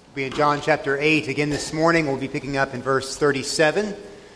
We'll be in John chapter 8 again this morning. We'll be picking up in verse 37.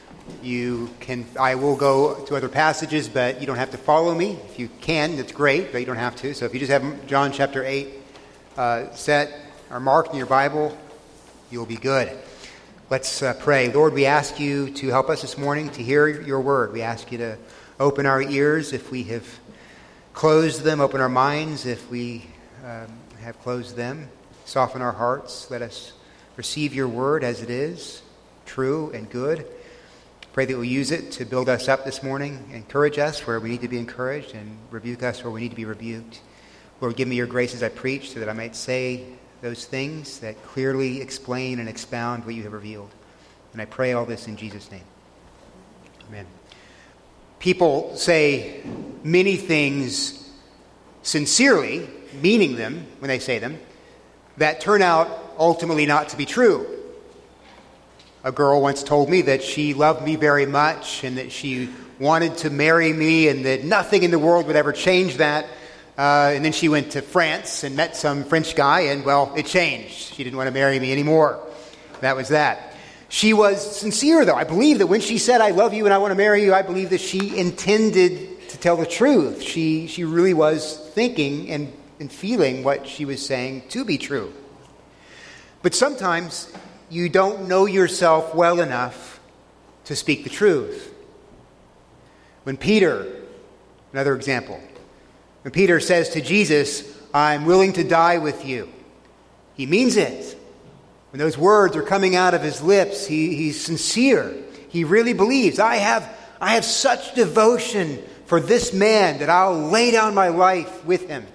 I will go to other passages, but you don't have to follow me. If you can, that's great, but you don't have to. So if you just have John chapter 8 set or marked in your Bible, you'll be good. Let's pray. Lord, we ask you to help us this morning to hear your word. We ask you to open our ears if we have closed them, open our minds if we have closed them. Soften our hearts. Let us receive your word as it is, true and good. Pray that we'll use it to build us up this morning, encourage us where we need to be encouraged, and rebuke us where we need to be rebuked. Lord, give me your grace as I preach so that I might say those things that clearly explain and expound what you have revealed. And I pray all this in Jesus' name. Amen. People say many things sincerely, meaning them when they say them, that turn out ultimately not to be true. A girl once told me that she loved me very much and that she wanted to marry me and that nothing in the world would ever change that. And then she went to France and met some French guy and, well, it changed. She didn't want to marry me anymore. That was that. She was sincere, though. I believe that when she said, I love you and I want to marry you, I believe that she intended to tell the truth. She really was thinking and feeling what she was saying to be true. But sometimes you don't know yourself well enough to speak the truth. When Peter, another example, when Peter says to Jesus, I'm willing to die with you, he means it. When those words are coming out of his lips, he's sincere. He really believes, I have such devotion for this man that I'll lay down my life with him.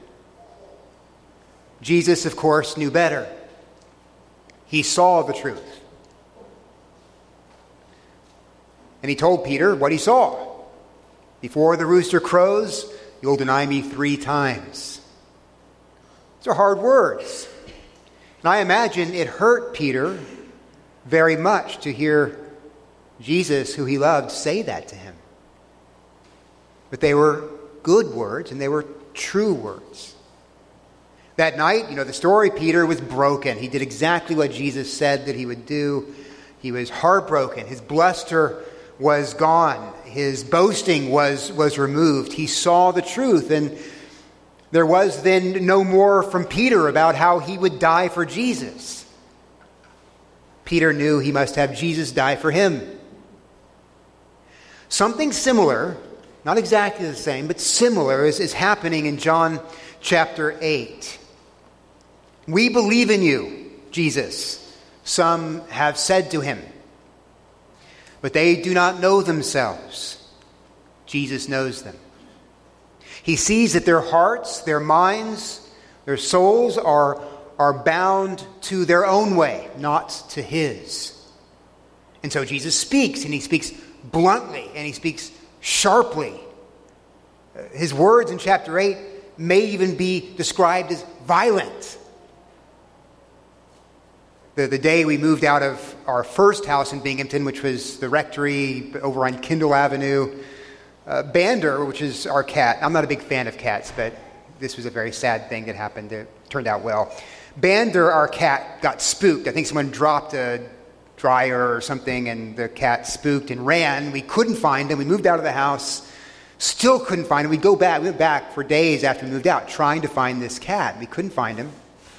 Jesus, of course, knew better. He saw the truth. And he told Peter what he saw. Before the rooster crows, you'll deny me 3 times. Those are hard words. And I imagine it hurt Peter very much to hear Jesus, who he loved, say that to him. But they were good words and they were true words. That night, the story, Peter was broken. He did exactly what Jesus said that he would do. He was heartbroken. His bluster was gone. His boasting was removed. He saw the truth, and there was then no more from Peter about how he would die for Jesus. Peter knew he must have Jesus die for him. Something similar, not exactly the same, but similar is happening in John chapter 8. We believe in you, Jesus, some have said to him. But they do not know themselves. Jesus knows them. He sees that their hearts, their minds, their souls are bound to their own way, not to his. And so Jesus speaks, and he speaks bluntly, and he speaks sharply. His words in chapter 8 may even be described as violent. The day we moved out of our first house in Binghamton, which was the rectory over on Kendall Avenue, Bander, which is our cat. I'm not a big fan of cats, but this was a very sad thing that happened. It turned out well. Bander, our cat, got spooked. I think someone dropped a dryer or something, and the cat spooked and ran. We couldn't find him. We moved out of the house, still couldn't find him. We went back for days after we moved out, trying to find this cat. We couldn't find him.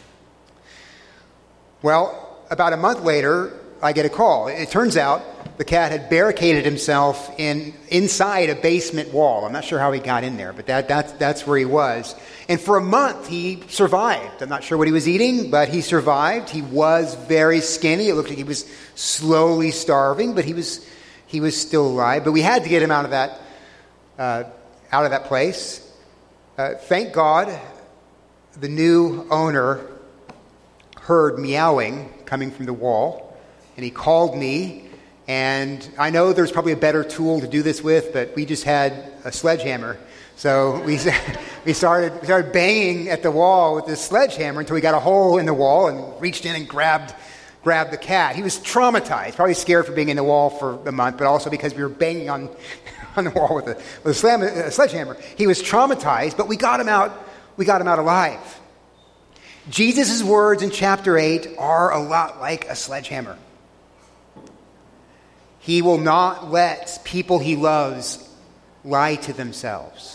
Well, about a month later, I get a call. It turns out the cat had barricaded himself inside a basement wall. I'm not sure how he got in there, but that's where he was. And for a month, he survived. I'm not sure what he was eating, but he survived. He was very skinny. It looked like he was slowly starving, but he was still alive. But we had to get him out of that place. Thank God, the new owner heard meowing coming from the wall, and he called me, and I know there's probably a better tool to do this with, but we just had a sledgehammer. So we started banging at the wall with this sledgehammer until we got a hole in the wall and reached in and grabbed the cat. He was traumatized, probably scared for being in the wall for a month, but also because we were banging on the wall with a sledgehammer. He was traumatized, but we got him out alive. Jesus' words in chapter 8 are a lot like a sledgehammer. He will not let people he loves lie to themselves.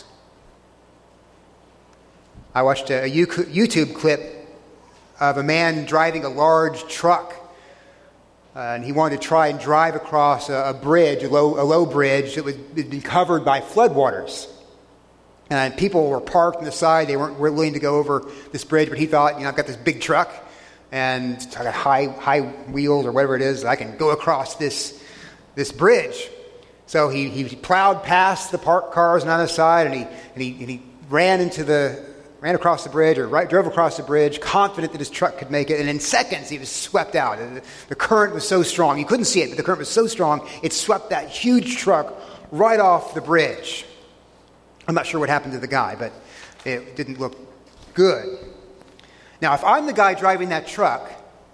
I watched a YouTube clip of a man driving a large truck. And he wanted to try and drive across a bridge, a low bridge that had been covered by floodwaters. And people were parked on the side. They weren't willing to go over this bridge, but he thought, I've got this big truck and I got high wheels or whatever it is. I can go across this bridge. So he plowed past the parked cars on the other side, and he ran across the bridge, or drove across the bridge, confident that his truck could make it. And in seconds, he was swept out. The current was so strong. You couldn't see it, but the current was so strong, it swept that huge truck right off the bridge. I'm not sure what happened to the guy, but it didn't look good. Now, if I'm the guy driving that truck,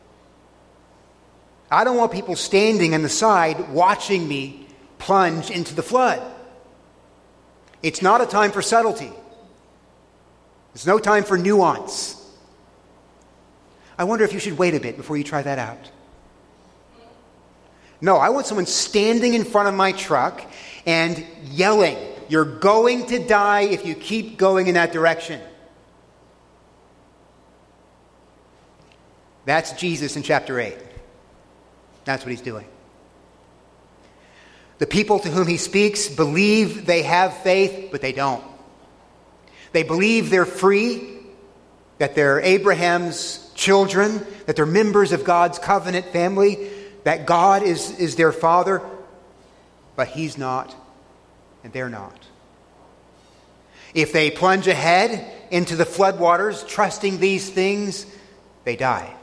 I don't want people standing on the side watching me plunge into the flood. It's not a time for subtlety. There's no time for nuance. I wonder if you should wait a bit before you try that out. No, I want someone standing in front of my truck and yelling, "You're going to die if you keep going in that direction." That's Jesus in chapter 8. That's what he's doing. The people to whom he speaks believe they have faith, but they don't. They believe they're free, that they're Abraham's children, that they're members of God's covenant family, that God is their father, but he's not, and they're not. If they plunge ahead into the floodwaters, trusting these things, they die.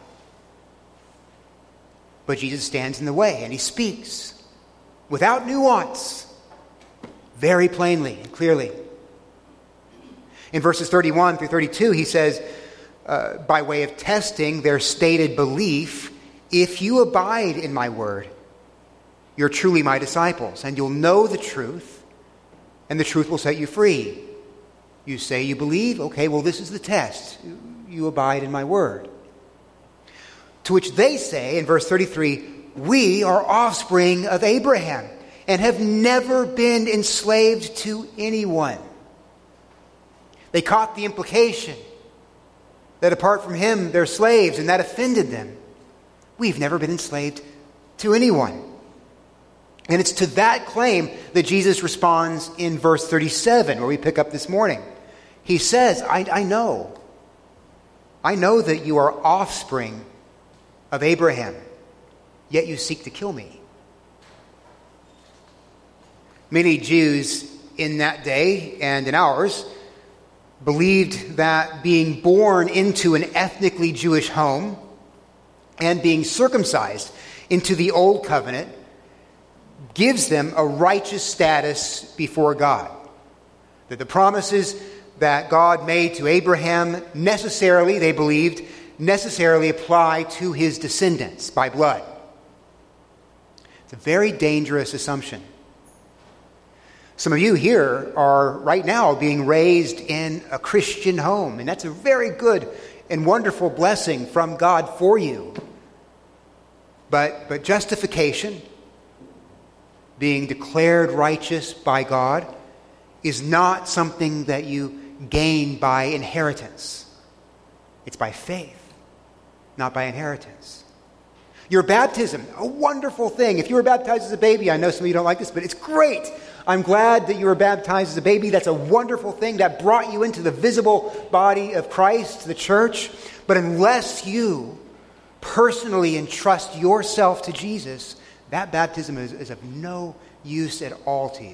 But Jesus stands in the way, and he speaks without nuance, very plainly and clearly. In verses 31 through 32, he says, by way of testing their stated belief, "If you abide in my word, you're truly my disciples, and you'll know the truth, and the truth will set you free." You say you believe? Okay, well, this is the test. You abide in my word. To which they say, in verse 33, "We are offspring of Abraham and have never been enslaved to anyone." They caught the implication that apart from him, they're slaves, and that offended them. We've never been enslaved to anyone. And it's to that claim that Jesus responds in verse 37, where we pick up this morning. He says, I know that you are offspring of Abraham, yet you seek to kill me. Many Jews in that day and in ours believed that being born into an ethnically Jewish home and being circumcised into the Old Covenant gives them a righteous status before God. That the promises that God made to Abraham they believed, necessarily apply to his descendants by blood. It's a very dangerous assumption. Some of you here are right now being raised in a Christian home, and that's a very good and wonderful blessing from God for you. But justification, being declared righteous by God, is not something that you gain by inheritance. It's by faith, not by inheritance. Your baptism, a wonderful thing. If you were baptized as a baby, I know some of you don't like this, but it's great. I'm glad that you were baptized as a baby. That's a wonderful thing that brought you into the visible body of Christ, the church. But unless you personally entrust yourself to Jesus, that baptism is of no use at all to you.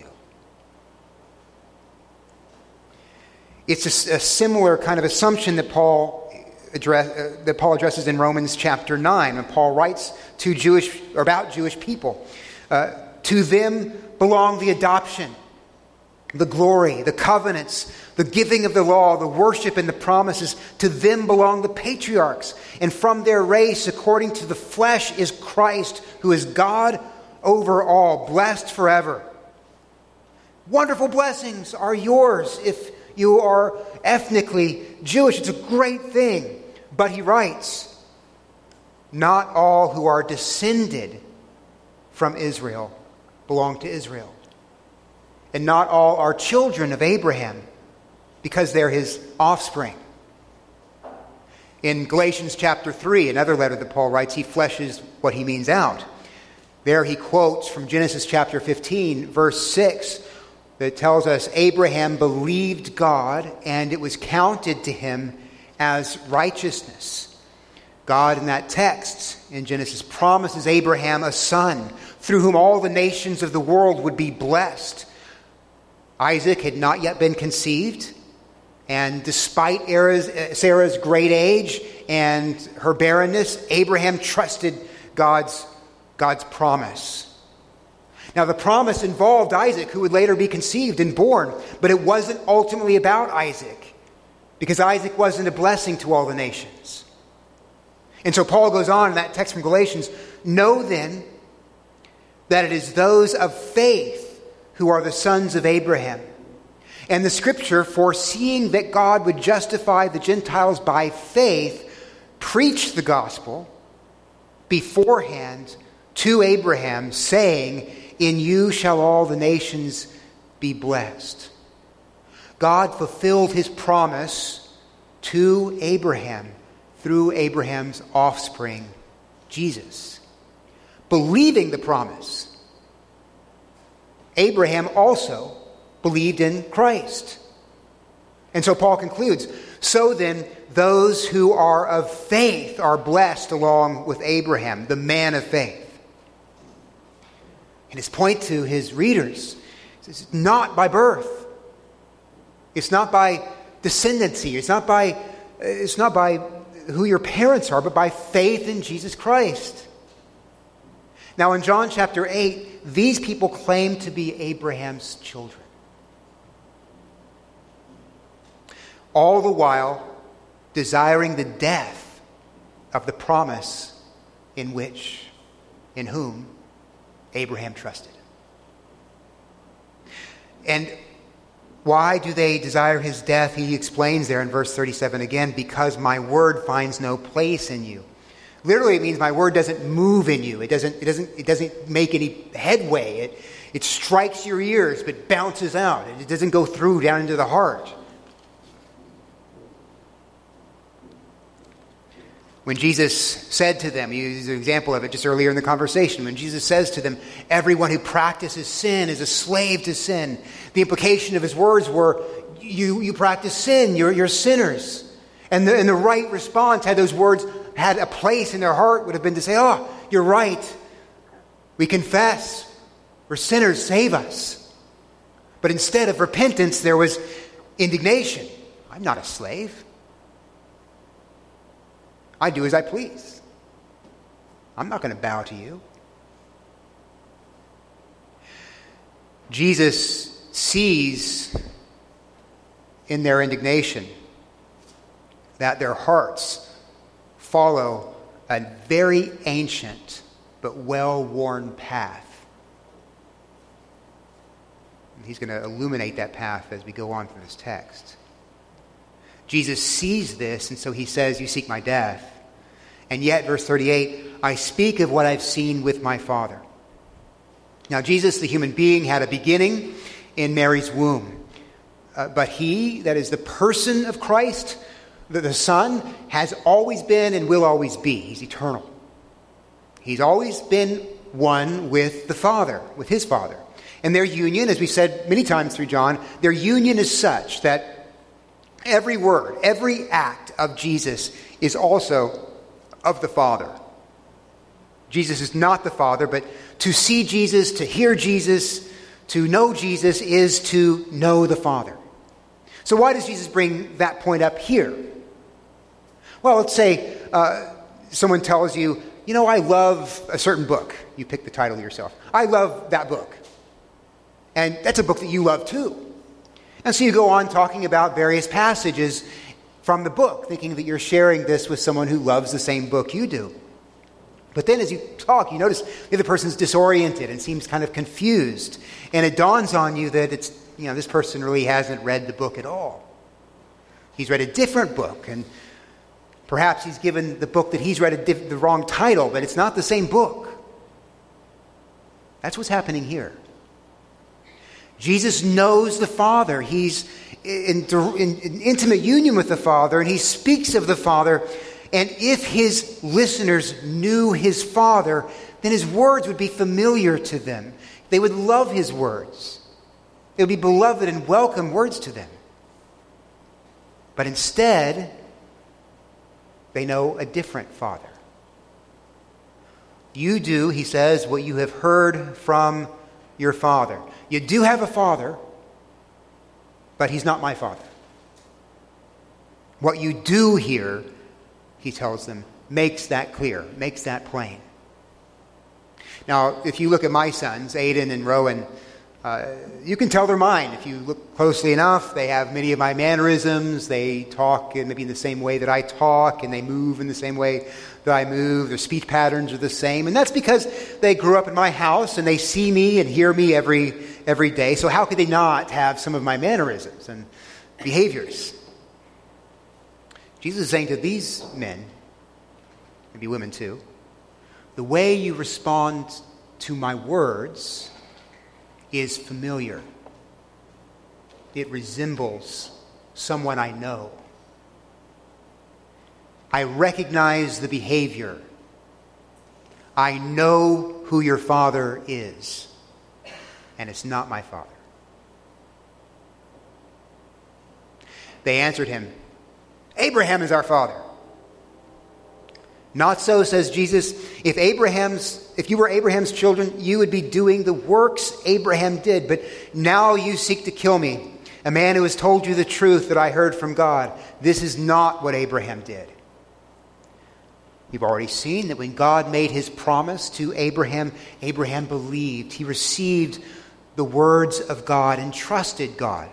It's a similar kind of assumption that Paul addresses in Romans chapter 9, when Paul writes about Jewish people. To them belong the adoption, the glory, the covenants, the giving of the law, the worship and the promises. To them belong the patriarchs, and from their race, according to the flesh, is Christ, who is God over all, blessed forever. Wonderful blessings are yours if you are ethnically Jewish. It's a great thing. But he writes, not all who are descended from Israel belong to Israel. And not all are children of Abraham because they're his offspring. In Galatians chapter 3, another letter that Paul writes, he fleshes what he means out. There he quotes from Genesis chapter 15, verse 6, that tells us Abraham believed God and it was counted to him as righteousness. God in that text in Genesis promises Abraham a son through whom all the nations of the world would be blessed. Isaac had not yet been conceived, and despite Sarah's great age and her barrenness, Abraham trusted God's promise. Now, the promise involved Isaac, who would later be conceived and born, but it wasn't ultimately about Isaac, because Isaac wasn't a blessing to all the nations. And so Paul goes on in that text from Galatians, know then that it is those of faith who are the sons of Abraham. And the scripture, foreseeing that God would justify the Gentiles by faith, preached the gospel beforehand to Abraham, saying, in you shall all the nations be blessed. God fulfilled his promise to Abraham through Abraham's offspring, Jesus. Believing the promise, Abraham also believed in Christ. And so Paul concludes, so then those who are of faith are blessed along with Abraham, the man of faith. And his point to his readers is not by birth. It's not by descendancy. It's not by who your parents are, but by faith in Jesus Christ. Now in John chapter 8, these people claim to be Abraham's children. All the while desiring the death of the promise in whom Abraham trusted. And why do they desire his death? He explains there in verse 37 again, because my word finds no place in you. Literally, it means my word doesn't move in you. It doesn't make any headway. It strikes your ears, but bounces out. It doesn't go through down into the heart. When Jesus said to them, he used an example of it just earlier in the conversation, when Jesus says to them, everyone who practices sin is a slave to sin. The implication of his words were, you practice sin, you're sinners. And the right response, had those words had a place in their heart, would have been to say, oh, you're right. We confess. We're sinners, save us. But instead of repentance, there was indignation. I'm not a slave. I do as I please. I'm not going to bow to you. Jesus sees in their indignation that their hearts follow a very ancient but well-worn path. And he's going to illuminate that path as we go on through this text. Jesus sees this, and so he says, you seek my death. And yet, verse 38, I speak of what I've seen with my Father. Now, Jesus, the human being, had a beginning in Mary's womb. But he, that is the person of Christ, the Son, has always been and will always be. He's eternal. He's always been one with the Father, with his Father. And their union, as we said many times through John, their union is such that every word, every act of Jesus is also of the Father. Jesus is not the Father, but to see Jesus, to hear Jesus, to know Jesus is to know the Father. So why does Jesus bring that point up here? Well, let's say someone tells you, I love a certain book. You pick the title yourself. I love that book. And that's a book that you love too. And so you go on talking about various passages from the book, thinking that you're sharing this with someone who loves the same book you do. But then as you talk, you notice the other person's disoriented and seems kind of confused. And it dawns on you that this person really hasn't read the book at all. He's read a different book. And Perhaps he's given the book that he's read the wrong title, but it's not the same book. That's what's happening here. Jesus knows the Father. He's in intimate union with the Father, and he speaks of the Father. And if his listeners knew his Father, then his words would be familiar to them. They would love his words. They would be beloved and welcome words to them. But instead, they know a different Father. You do, he says, what you have heard from your father. You do have a father, but he's not my Father. What you do here, he tells them, makes that clear, makes that plain. Now, if you look at my sons, Aiden and Rowan, you can tell they're mine. If you look closely enough, they have many of my mannerisms. They talk maybe in the same way that I talk, and they move in the same way that I move. Their speech patterns are the same. And that's because they grew up in my house, and they see me and hear me every day. So how could they not have some of my mannerisms and behaviors? Jesus is saying to these men, maybe women too, the way you respond to my words is familiar. It resembles someone I know. I recognize the behavior. I know who your Father is, and it's not my Father. They answered him, Abraham is our father. Not so, says Jesus. If you were Abraham's children, you would be doing the works Abraham did. But now you seek to kill me, a man who has told you the truth that I heard from God. This is not what Abraham did. You've already seen that when God made his promise to Abraham, Abraham believed. He received the words of God and trusted God.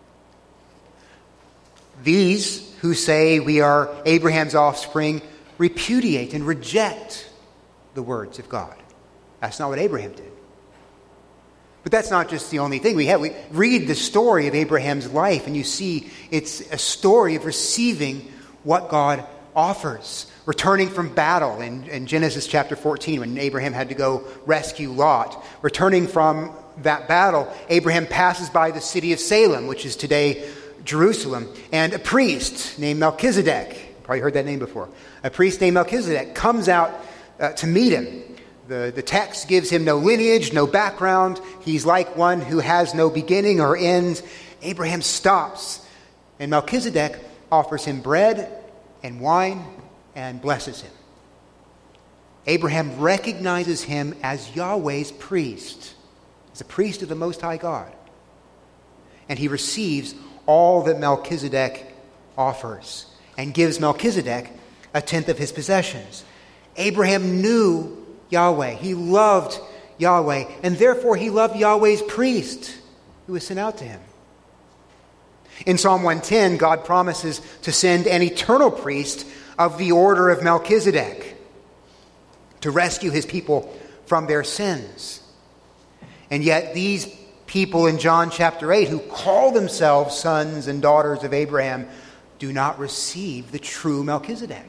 These who say we are Abraham's offspring repudiate and reject the words of God. That's not what Abraham did. But that's not just the only thing we have. We read the story of Abraham's life, and you see it's a story of receiving what God offers. Returning from battle in Genesis chapter 14, when Abraham had to go rescue Lot. Returning from that battle, Abraham passes by the city of Salem, which is today Jerusalem, and a priest named Melchizedek, probably heard that name before, a priest named Melchizedek comes out to meet him. The text gives him no lineage, no background. He's like one who has no beginning or end. Abraham stops, and Melchizedek offers him bread and wine and blesses him. Abraham recognizes him as Yahweh's priest, as a priest of the Most High God. And he receives all that Melchizedek offers and gives Melchizedek a tenth of his possessions. Abraham knew Yahweh. He loved Yahweh, and therefore he loved Yahweh's priest who was sent out to him. In Psalm 110, God promises to send an eternal priest of the order of Melchizedek to rescue his people from their sins. And yet these people in John chapter 8 who call themselves sons and daughters of Abraham do not receive the true Melchizedek.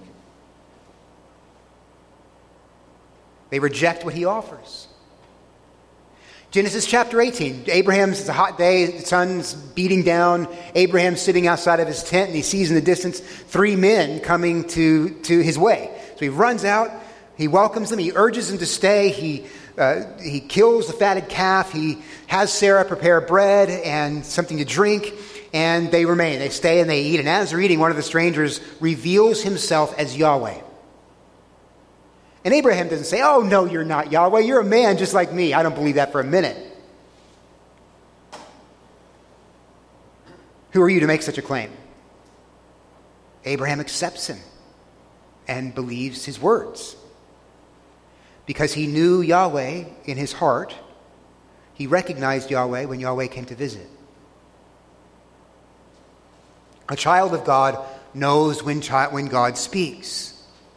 They reject what he offers. Genesis chapter 18. It's a hot day. The sun's beating down. Abraham's sitting outside of his tent, and he sees in the distance 3 men coming to his way. So he runs out. He welcomes them. He urges them to stay. He kills the fatted calf. He has Sarah prepare bread and something to drink, and they remain. They stay and they eat. And as they're eating, one of the strangers reveals himself as Yahweh. And Abraham doesn't say, "Oh, no, you're not Yahweh. You're a man just like me." I don't believe that for a minute. Who are you to make such a claim? Abraham accepts him and believes his words. Because he knew Yahweh in his heart, he recognized Yahweh when Yahweh came to visit. A child of God knows when God speaks.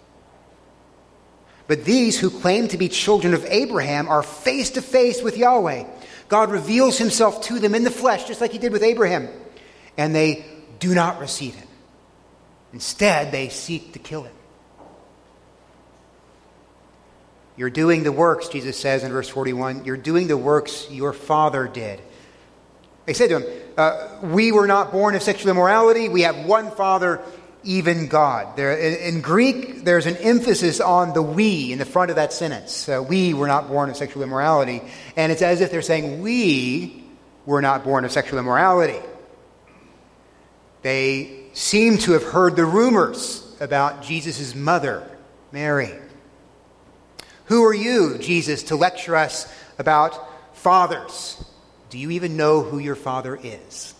But these who claim to be children of Abraham are face to face with Yahweh. God reveals himself to them in the flesh, just like he did with Abraham. And they do not receive him. Instead, they seek to kill him. You're doing the works, Jesus says in verse 41, you're doing the works your father did. They said to him, we were not born of sexual immorality. We have one Father, even God. In Greek, there's an emphasis on the we in the front of that sentence. We were not born of sexual immorality. And it's as if they're saying, we were not born of sexual immorality. They seem to have heard the rumors about Jesus' mother, Mary. Who are you, Jesus, to lecture us about fathers? Do you even know who your father is?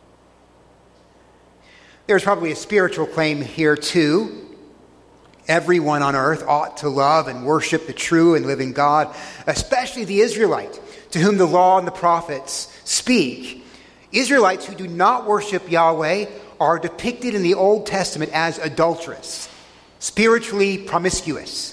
There's probably a spiritual claim here too. Everyone on earth ought to love and worship the true and living God, especially the Israelite, to whom the law and the prophets speak. Israelites who do not worship Yahweh are depicted in the Old Testament as adulterous, spiritually promiscuous.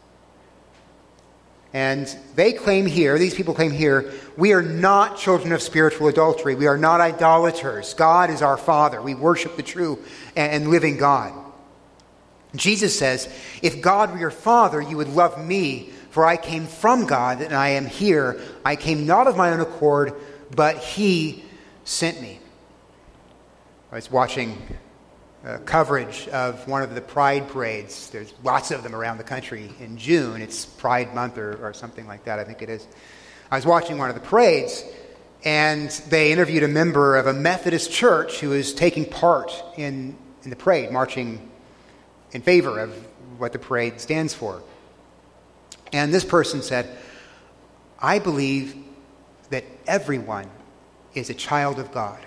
And they claim here, these people claim here, we are not children of spiritual adultery. We are not idolaters. God is our Father. We worship the true and living God. Jesus says, if God were your Father, you would love me, for I came from God and I am here. I came not of my own accord, but he sent me. I was watching coverage of one of the Pride parades. There's lots of them around the country in June. It's Pride Month or something like that, I think it is. I was watching one of the parades, and they interviewed a member of a Methodist church who was taking part in the parade, marching in favor of what the parade stands for. And this person said, I believe that everyone is a child of God.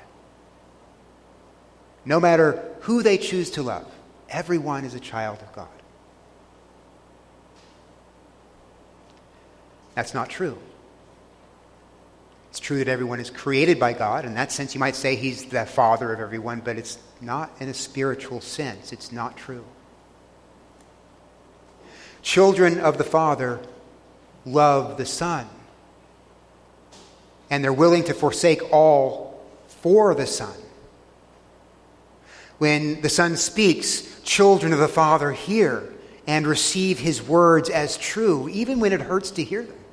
No matter who they choose to love, everyone is a child of God. That's not true. It's true that everyone is created by God. In that sense, you might say he's the father of everyone, but it's not in a spiritual sense. It's not true. Children of the Father love the Son, and they're willing to forsake all for the Son. When the Son speaks, children of the Father hear and receive his words as true, even when it hurts to hear them.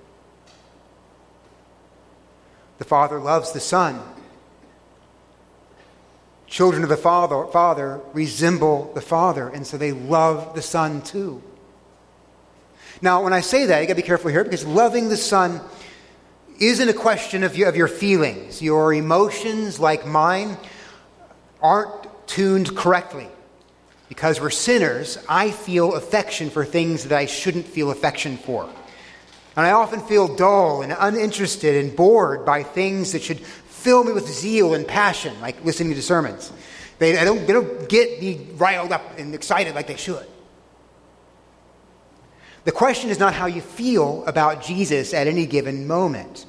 The Father loves the Son. Children of the Father resemble the Father, and so they love the Son too. Now, when I say that, you got to be careful here, because loving the Son isn't a question of your feelings. Your emotions, like mine, aren't tuned correctly. Because we're sinners, I feel affection for things that I shouldn't feel affection for. And I often feel dull and uninterested and bored by things that should fill me with zeal and passion, like listening to sermons. They don't get me riled up and excited like they should. The question is not how you feel about Jesus at any given moment.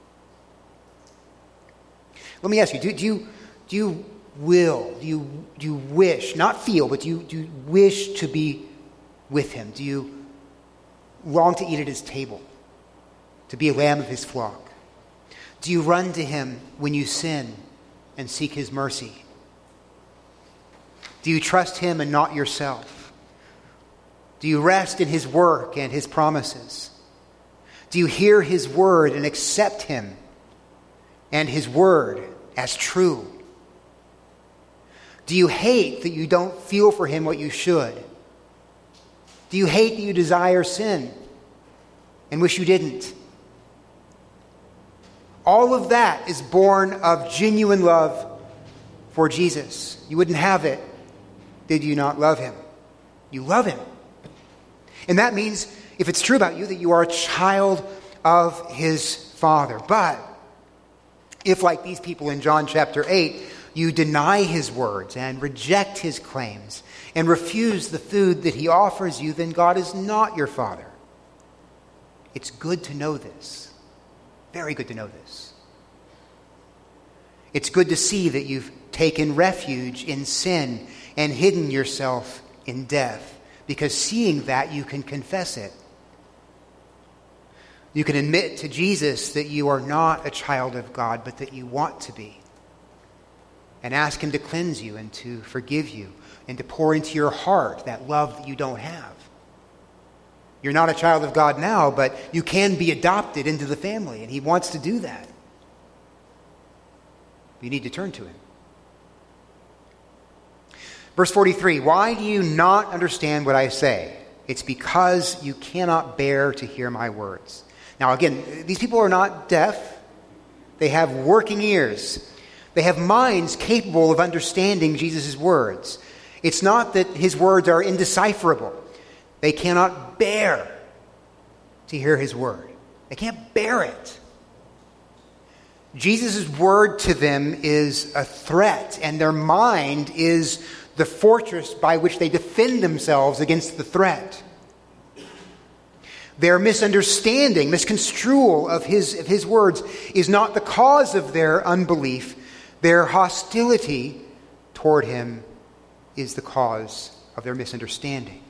Let me ask you, do you wish, not feel, but do you wish to be with him? Do you long to eat at his table? To be a lamb of his flock? Do you run to him when you sin and seek his mercy? Do you trust him and not yourself? Do you rest in his work and his promises? Do you hear his word and accept him and his word as true? Do you hate that you don't feel for him what you should? Do you hate that you desire sin and wish you didn't? All of that is born of genuine love for Jesus. You wouldn't have it did you not love him. You love him. And that means, if it's true about you, that you are a child of his Father. But if, like these people in John chapter 8, you deny his words and reject his claims and refuse the food that he offers you, then God is not your Father. It's good to know this. Very good to know this. It's good to see that you've taken refuge in sin and hidden yourself in death, because seeing that, you can confess it. You can admit to Jesus that you are not a child of God, but that you want to be, and ask him to cleanse you and to forgive you and to pour into your heart that love that you don't have. You're not a child of God now, but you can be adopted into the family, and he wants to do that. You need to turn to him. Verse 43, why do you not understand what I say? It's because you cannot bear to hear my words. Now again, these people are not deaf. They have working ears. They have minds capable of understanding Jesus' words. It's not that his words are indecipherable. They cannot bear to hear his word. They can't bear it. Jesus' word to them is a threat, and their mind is the fortress by which they defend themselves against the threat. Their misunderstanding, misconstrual of his words is not the cause of their unbelief. Their hostility toward him is the cause of their misunderstanding.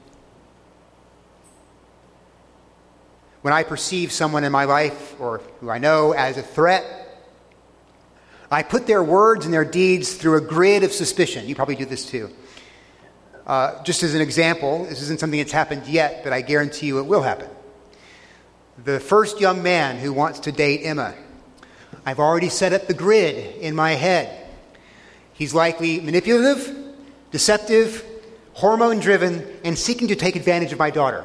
When I perceive someone in my life or who I know as a threat, I put their words and their deeds through a grid of suspicion. You probably do this too. Just as an example, this isn't something that's happened yet, but I guarantee you it will happen. The first young man who wants to date Emma, I've already set up the grid in my head. He's likely manipulative, deceptive, hormone-driven, and seeking to take advantage of my daughter.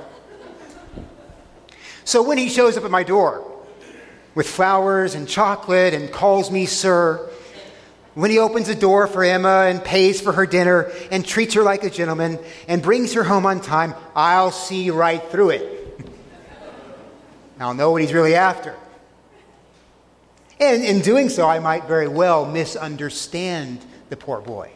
So when he shows up at my door with flowers and chocolate and calls me sir, when he opens the door for Emma and pays for her dinner and treats her like a gentleman and brings her home on time, I'll see right through it. I'll know what he's really after. And in doing so, I might very well misunderstand the poor boy.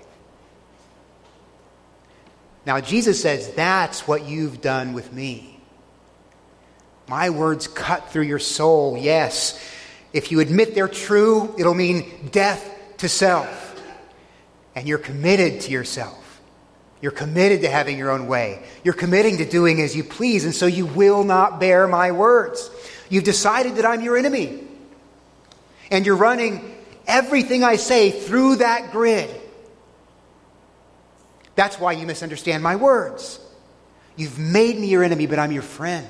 Now, Jesus says, that's what you've done with me. My words cut through your soul, yes. If you admit they're true, it'll mean death to self. And you're committed to yourself. You're committed to having your own way. You're committing to doing as you please, and so you will not bear my words. You've decided that I'm your enemy. And you're running everything I say through that grid. That's why you misunderstand my words. You've made me your enemy, but I'm your friend.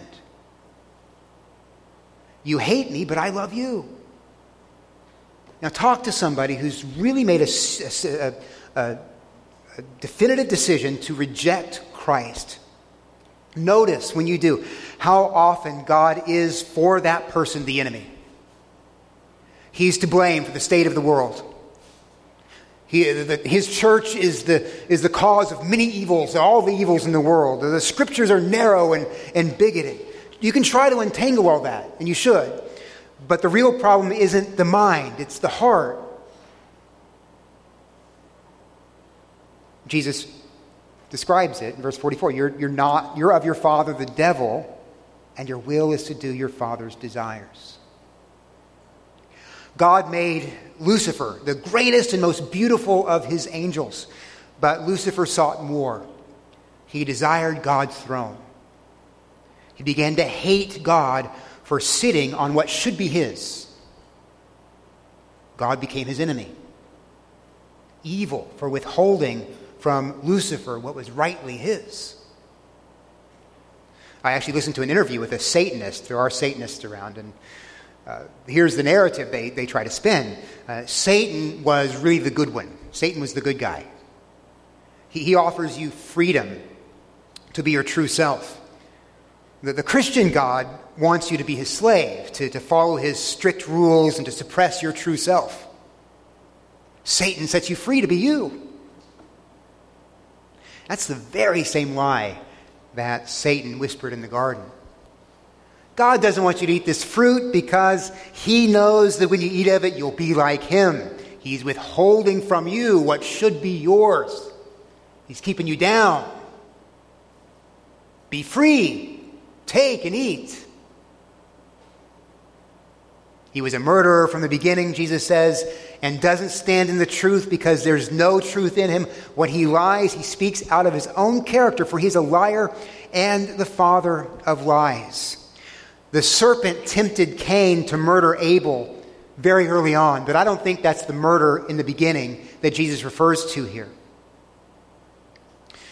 You hate me, but I love you. Now talk to somebody who's really made a definitive decision to reject Christ. Notice when you do how often God is for that person the enemy. He's to blame for the state of the world. His church is the cause of many evils, all the evils in the world. The scriptures are narrow and bigoted. You can try to entangle all that, and you should. But the real problem isn't the mind, it's the heart. Jesus describes it in verse 44. You're of your father the devil, and your will is to do your father's desires. God made Lucifer the greatest and most beautiful of his angels, but Lucifer sought more. He desired God's throne. He began to hate God for sitting on what should be his. God became his enemy. Evil for withholding from Lucifer what was rightly his. I actually listened to an interview with a Satanist. There are Satanists around, and here's the narrative they try to spin. Satan was really the good one. Satan was the good guy. He offers you freedom to be your true self. The Christian God wants you to be his slave, to follow his strict rules and to suppress your true self. Satan sets you free to be you. That's the very same lie that Satan whispered in the garden. God doesn't want you to eat this fruit because he knows that when you eat of it, you'll be like him. He's withholding from you what should be yours. He's keeping you down. Be free. Take and eat. He was a murderer from the beginning, Jesus says, and doesn't stand in the truth because there's no truth in him. When he lies, he speaks out of his own character, for he's a liar and the father of lies. The serpent tempted Cain to murder Abel very early on, but I don't think that's the murder in the beginning that Jesus refers to here.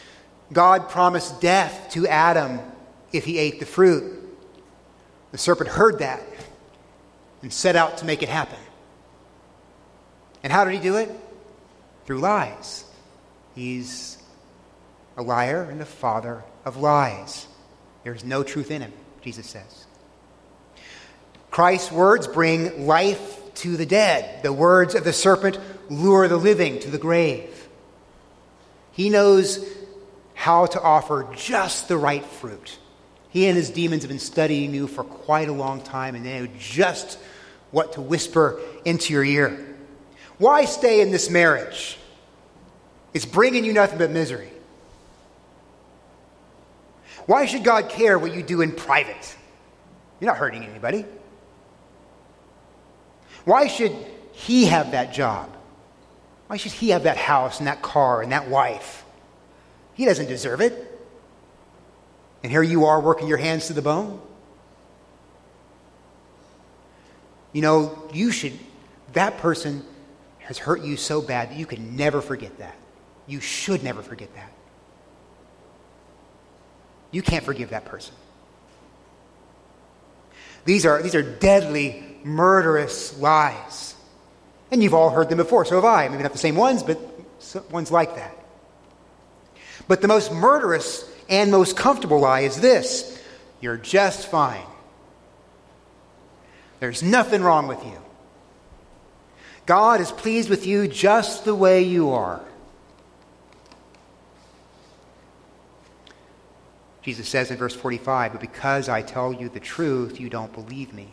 God promised death to Adam if he ate the fruit. The serpent heard that and set out to make it happen. And how did he do it? Through lies. He's a liar and the father of lies. There's no truth in him, Jesus says. Christ's words bring life to the dead. The words of the serpent lure the living to the grave. He knows how to offer just the right fruit. He and his demons have been studying you for quite a long time, and they know just what to whisper into your ear. Why stay in this marriage? It's bringing you nothing but misery. Why should God care what you do in private? You're not hurting anybody. Why should he have that job? Why should he have that house and that car and that wife? He doesn't deserve it. And here you are working your hands to the bone. You know, that person has hurt you so bad that you can never forget that. You should never forget that. You can't forgive that person. These are deadly, murderous lies. And you've all heard them before, so have I. Maybe not the same ones, but ones like that. But the most murderous and most comfortable lie is this: you're just fine. There's nothing wrong with you. God is pleased with you just the way you are. Jesus says in verse 45, "But because I tell you the truth, you don't believe me."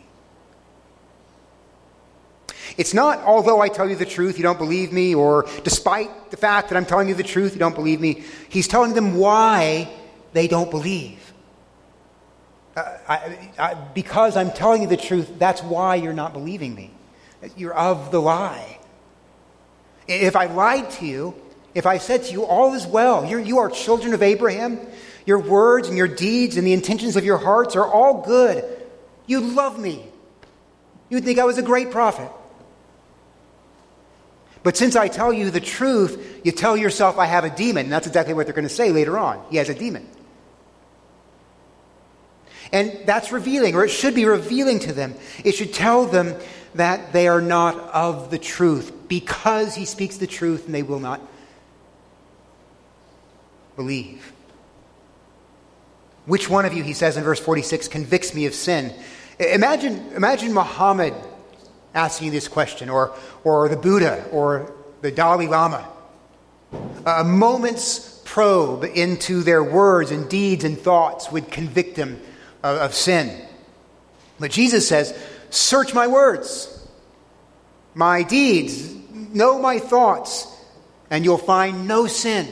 It's not, although I tell you the truth, you don't believe me, or despite the fact that I'm telling you the truth, you don't believe me. He's telling them why they don't believe. Because I'm telling you the truth, that's why you're not believing me. You're of the lie. If I lied to you, if I said to you, all is well, you are children of Abraham, your words and your deeds and the intentions of your hearts are all good, you love me, you would think I was a great prophet. But since I tell you the truth, you tell yourself I have a demon. And that's exactly what they're going to say later on. He has a demon. And that's revealing, or it should be revealing to them. It should tell them that they are not of the truth because he speaks the truth and they will not believe. Which one of you, he says in verse 46, convicts me of sin? Imagine Muhammad asking you this question, or the Buddha, or the Dalai Lama. A moment's probe into their words and deeds and thoughts would convict them of sin. But Jesus says, search my words, my deeds, know my thoughts, and you'll find no sin.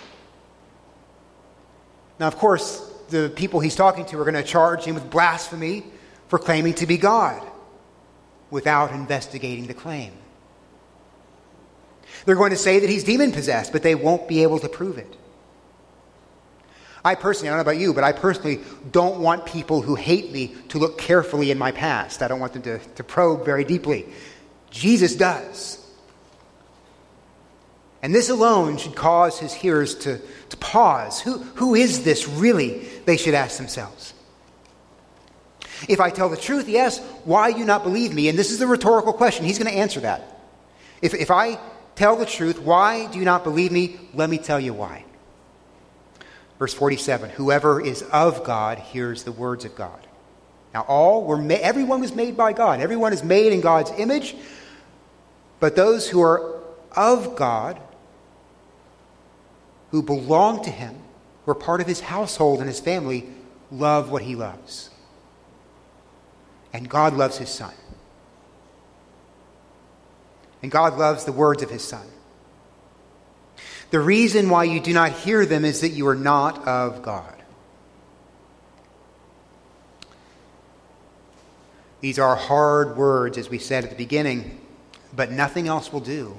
Now, of course, the people he's talking to are going to charge him with blasphemy for claiming to be God without investigating the claim. They're going to say that he's demon-possessed, but they won't be able to prove it. I don't know about you, but I personally don't want people who hate me to look carefully in my past. I don't want them to probe very deeply. Jesus does. And this alone should cause his hearers to pause. Who is this really? They should ask themselves. If I tell the truth, he asks, why do you not believe me? And this is a rhetorical question. He's going to answer that. If I tell the truth, why do you not believe me? Let me tell you why. Verse 47, whoever is of God hears the words of God. Now everyone was made by God. Everyone is made in God's image. But those who are of God, who belong to him, who are part of his household and his family, love what he loves. And God loves his Son. And God loves the words of his Son. The reason why you do not hear them is that you are not of God. These are hard words, as we said at the beginning, but nothing else will do.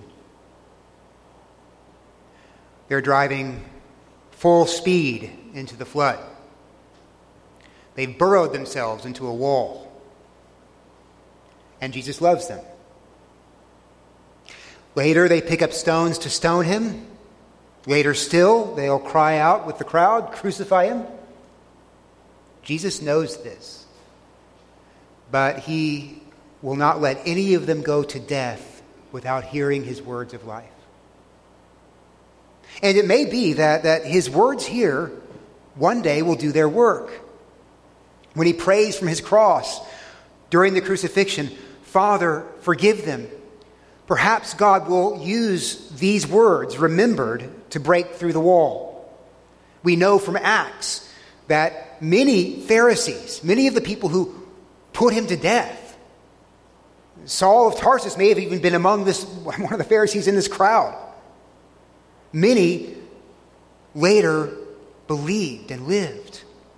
They're driving full speed into the flood. They've burrowed themselves into a wall. And Jesus loves them. Later, they pick up stones to stone him. Later still, they'll cry out with the crowd, "Crucify him." Jesus knows this, but he will not let any of them go to death without hearing his words of life. And it may be that his words here one day will do their work. When he prays from his cross during the crucifixion, "Father, forgive them," perhaps God will use these words, remembered, to break through the wall. We know from Acts that many Pharisees, many of the people who put him to death, Saul of Tarsus may have even been among one of the Pharisees in this crowd. Many later believed and lived.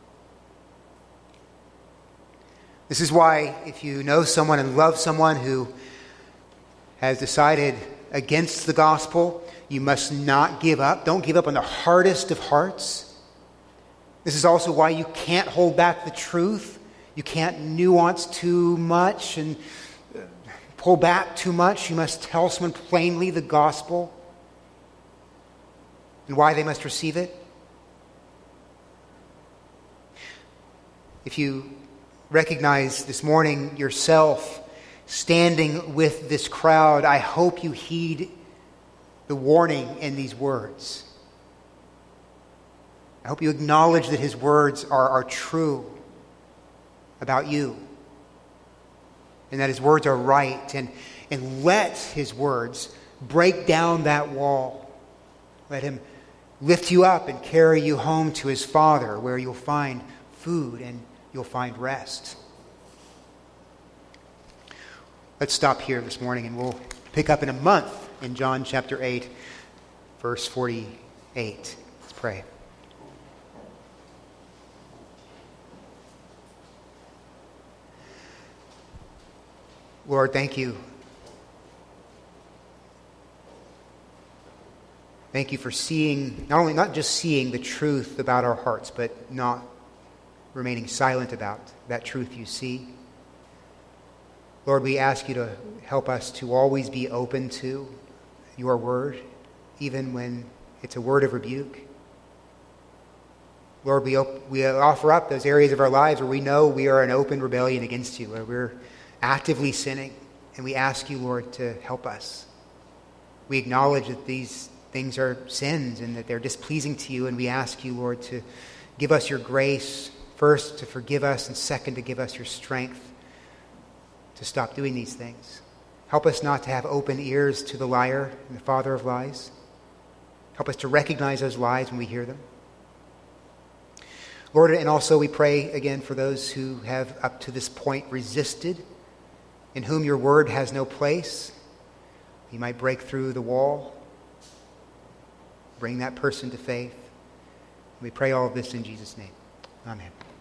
This is why, if you know someone and love someone who has decided against the gospel, you must not give up. Don't give up on the hardest of hearts. This is also why you can't hold back the truth. You can't nuance too much and pull back too much. You must tell someone plainly the gospel and why they must receive it. If you recognize this morning yourself standing with this crowd, I hope you heed the warning in these words. I hope you acknowledge that his words are true about you, and that his words are right, and let his words break down that wall. Let him lift you up and carry you home to his Father, where you'll find food and you'll find rest. Let's stop here this morning, and we'll pick up in a month in John chapter 8, verse 48. Let's pray. Lord, thank you. Thank you for seeing, not just seeing the truth about our hearts, but not remaining silent about that truth you see. Lord, we ask you to help us to always be open to your word, even when it's a word of rebuke. Lord, we offer up those areas of our lives where we know we are in open rebellion against you, where we're actively sinning, and we ask you, Lord, to help us. We acknowledge that these things are sins and that they're displeasing to you, and we ask you, Lord, to give us your grace, first to forgive us, and second to give us your strength to stop doing these things. Help us not to have open ears to the liar and the father of lies. Help us to recognize those lies when we hear them. Lord, and also we pray again for those who have up to this point resisted, in whom your word has no place. You might break through the wall, bring that person to faith. We pray all of this in Jesus' name. Amen.